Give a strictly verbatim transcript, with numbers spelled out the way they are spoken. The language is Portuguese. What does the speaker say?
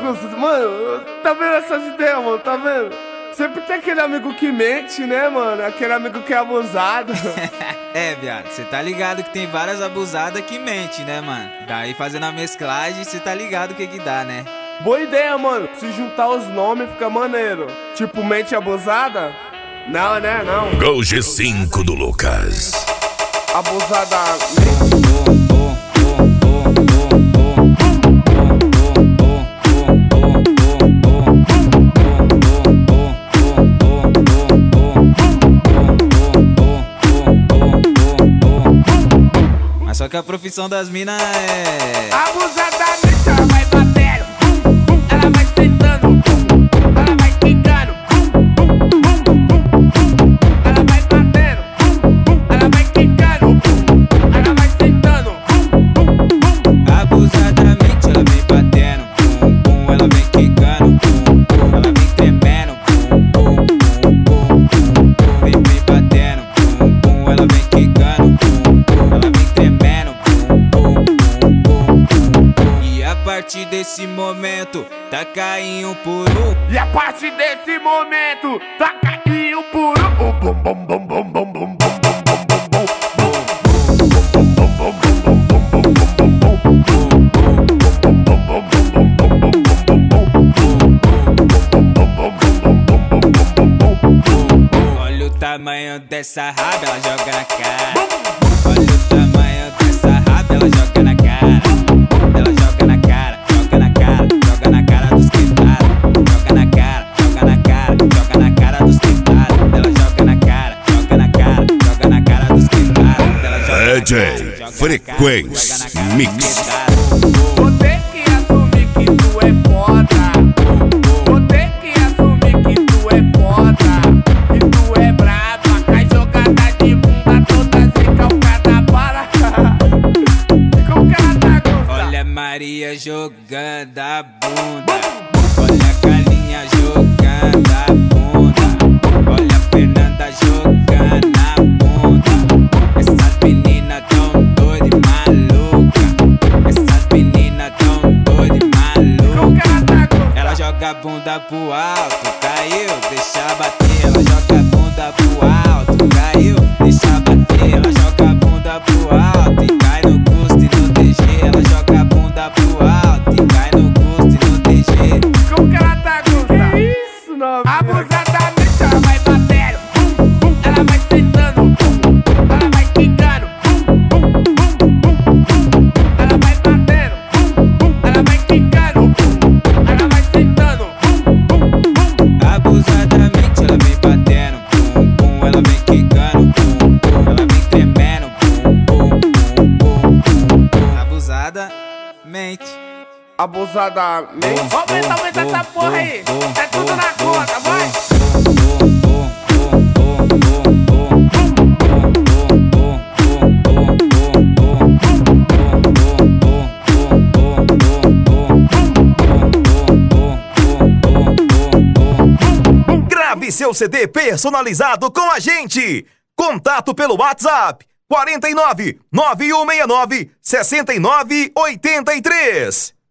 Augusto, mano, tá vendo essas ideias, mano, tá vendo? Sempre tem aquele amigo que mente, né, mano? Aquele amigo que é abusado. É, viado, cê tá ligado que tem várias abusadas que mente, né, mano? Daí fazendo a mesclagem, cê tá ligado o que que dá, né? Boa ideia, mano. Se juntar os nomes fica maneiro. Tipo, mente abusada? Não, né, não. Gol G cinco do Lucas. Abusada. Mas só que a profissão das minas é... Abusadamente ela vai batendo, ela vai sentando, ela vai quicando, ela vai batendo, ela vai quicando, ela vai sentando. Abusadamente ela vem batendo, pum, pum, ela vem quicando, pum, pum, ela vem tremendo, pum, pum, pum, pum, pum, pum, vem, vem batendo, pum, pum, ela vem quicando, pum, pum, ela vem tremendo, pum, pum, pum, pum, pum, pum. E a partir desse momento, tá caindo por um. E a partir desse momento, tá caindo por um. Bum, bum, bum, bum, bum, bum, bum, bum, bum. Olha o tamanho dessa raba, ela joga na cara. Olha o tamanho dessa raba, ela joga na cara. Ela joga na cara, joga na cara, joga na cara dos quebrados. Joga na cara, joga na cara, joga na cara dos quebrados. Ela joga na cara, joga na cara, joga na cara dos quebrados. Ela joga na D J cara, joga na Frequência cara, joga na cara Mix. dos quebrados. Vou ter que assumir que tu é foda. Vou ter que assumir que tu é foda. Que tu é braba, cai jogada de bunda toda recalcada para. Como que ela tá gostando? Olha a Maria jogando a bunda. Olha a Galinha jogando a bunda. Olha a Fernanda jogando a bunda. Essas meninas tão doidas e maluca. Essas meninas tão doidas e Como que maluca. ela tá gostando? Ela joga a bunda pro alto, caiu, deixa bater. Ela joga a bunda pro alto, caiu, deixa bater. Ela joga a bunda pro alto e cai no custo e no D G. Ela joga a bunda pro alto e cai no custo e no D G. Como que ela tá gostando? Que isso, novinha? Abusadamente ela vai batendo, ela vai sentando, ela vai quicando, ela vai batendo, ela vai quicando, ela vai sentando. Abusadamente ela vem batendo, pum, pum, ela vem quicando, pum, pum, ela vem tremendo, pum, pum, pum, pum, pum, pum. Abusada, mente. Abusadamente. Aumenta, aumenta essa porra aí. É tudo na conta, vai. Grave seu C D personalizado com a gente. Contato pelo WhatsApp quarenta e nove, nove um seis nove, sessenta e nove oitenta e três.